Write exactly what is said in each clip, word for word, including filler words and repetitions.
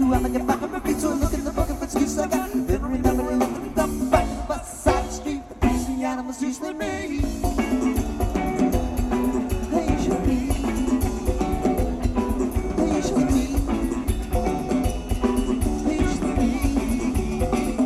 to ever get back on my feet. So I look in the book of excuse I got. Then remember to look at the dump back to the bus side of the street. The crazy animals usually me. They usually be. They usually be. They usually be.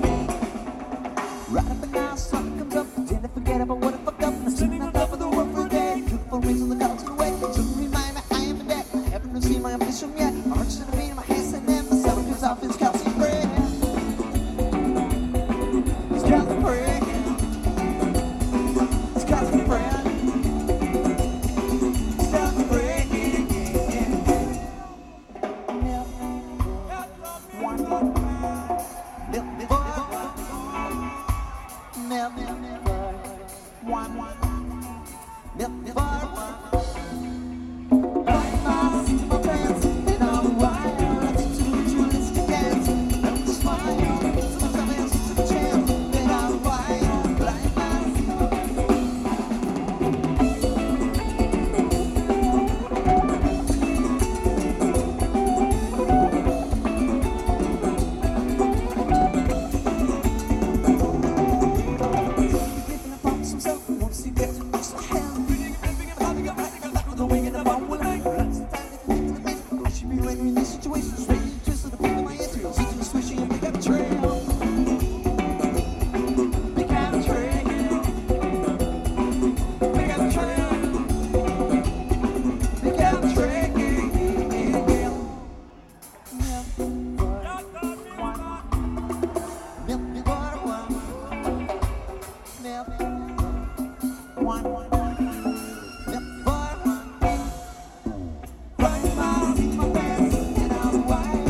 Right up and down, sun comes up. Tend to forget about what I fucked up. I'm sitting on top of the world for a day. Beautiful rings on the clouds and away. Some remind me I am a debt. I haven't seen my ambition yet. My heart's in a beat in my hands and then my seven comes off his calcium bread. It's calcium bread. It's calcium bread. It's calcium bread. Milk. One. Milk. Milk. Milk. One. Milk. Bar. One.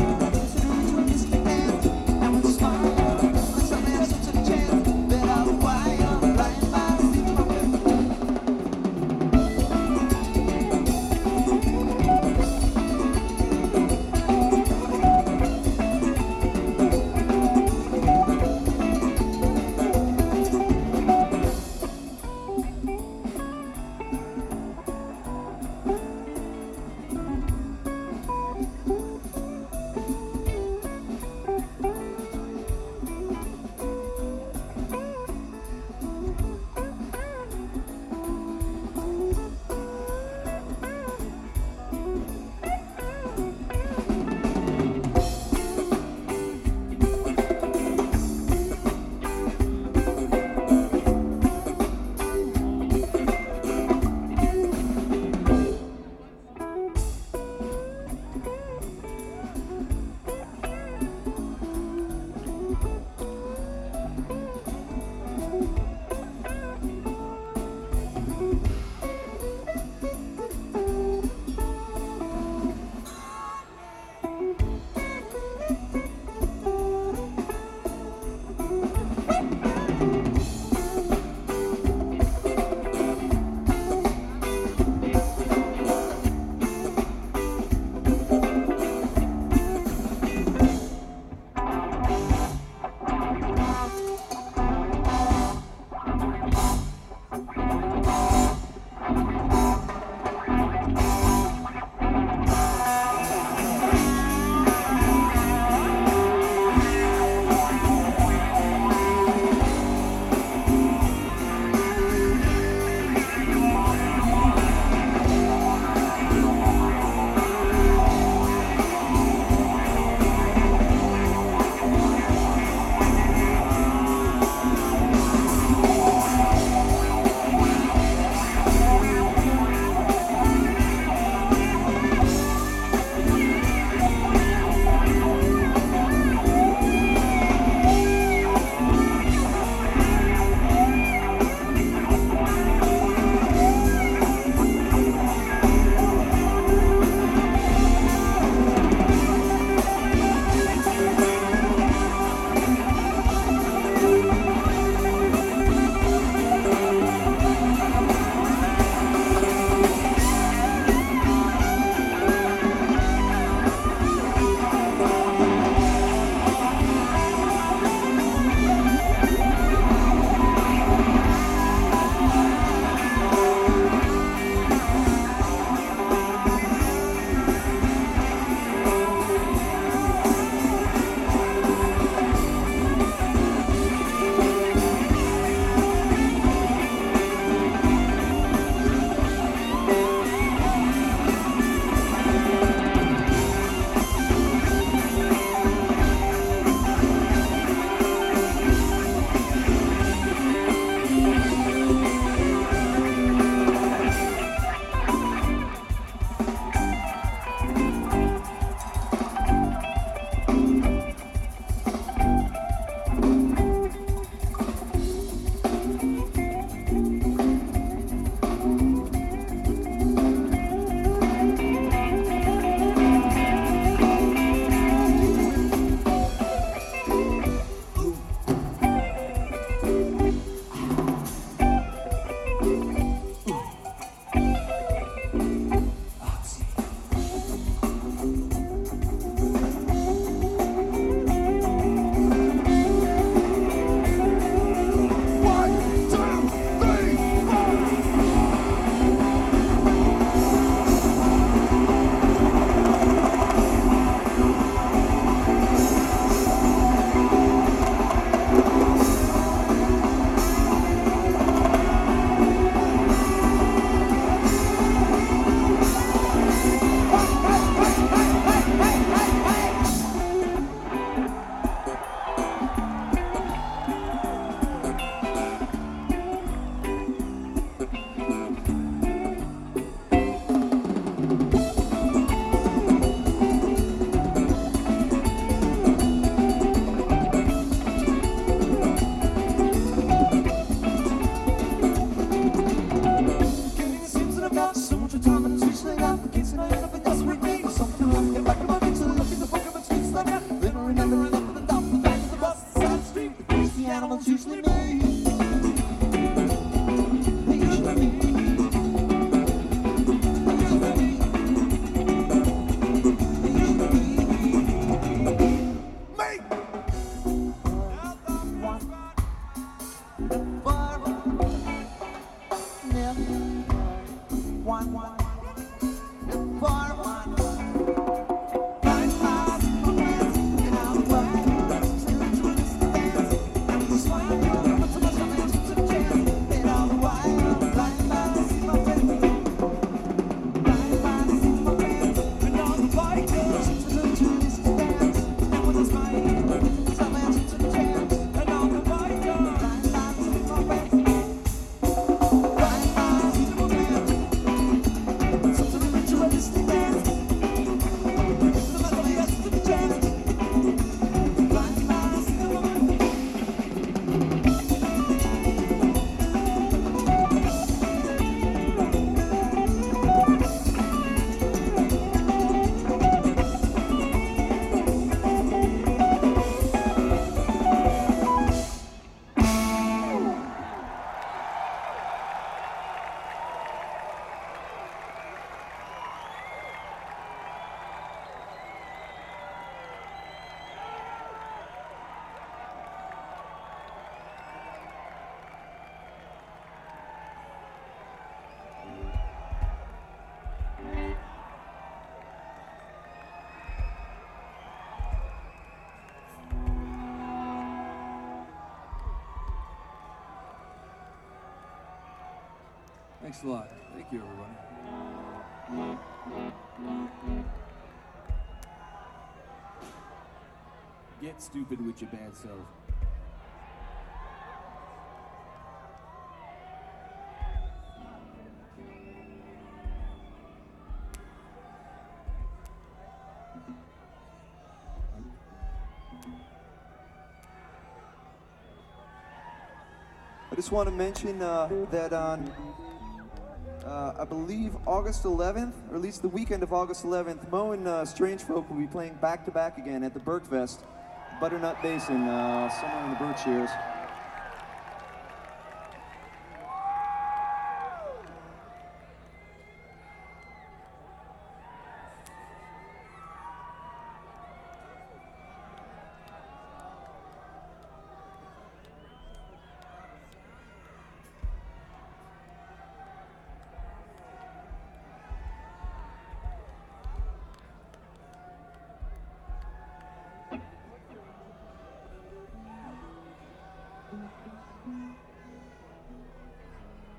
Thanks a lot. Thank you, everybody. Get stupid with your bad self. I just want to mention uh, that on, uh, I believe, August eleventh, or at least the weekend of August eleventh, Mo and uh, Strange Folk will be playing back-to-back again at the Bergfest, Butternut Basin, uh, somewhere in the Berkshires.